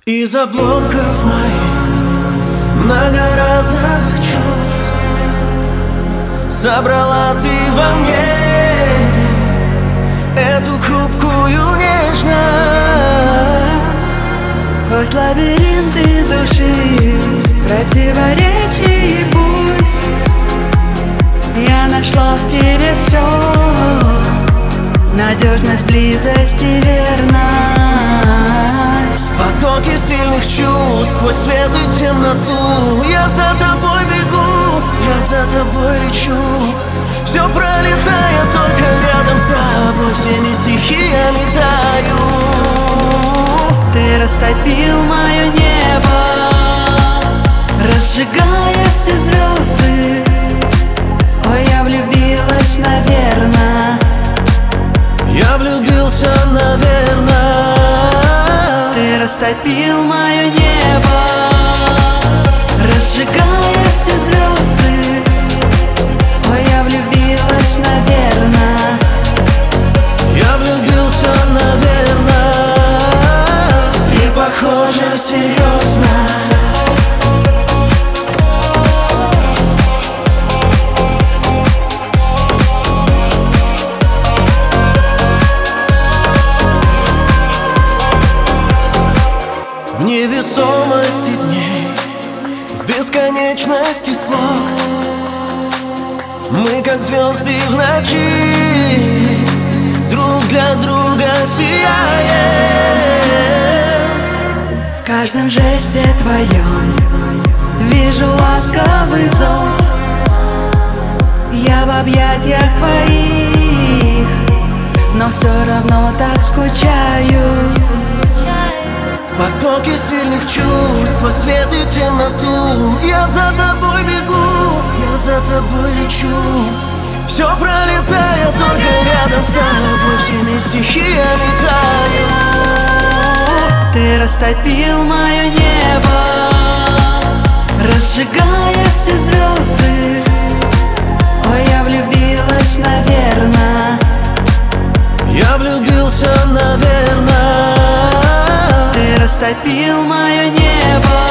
Из обломков моих многоразовых чувств собрала ты во мне эту хрупкую нежность. Сквозь лабиринты души, противоречий и пусть я нашла в тебе все: надежность, близость и верность. Потоки сильных чувств сквозь свет и темноту. Я за тобой бегу, я за тобой лечу. Все пролетая только рядом с тобой, всеми стихиями таю. Ты растопил мое небо, разжигая все звезды. Ой, я влюбилась, наверно. Я влюбился, наверно. Ты растопил мое небо, разжигая все звезды. Ой, я влюбилась, наверно. Я влюбился, наверно. И похоже, серьезно. В невесомости дней, в бесконечности слов мы, как звезды в ночи, друг для друга сияем. В каждом жесте твоем вижу ласковый зов. Я в объятиях твоих, но все равно так скучаю. В потоке сильных чувств, во свет и темноту. Я за тобой бегу, я за тобой лечу. Все пролетая только рядом с тобой, всеми стихиями таю. Ты растопил мое небо, разжигая все звезды. Ой, я влюбилась, наверно. Я влюбился, наверно. Ты растопил мое небо,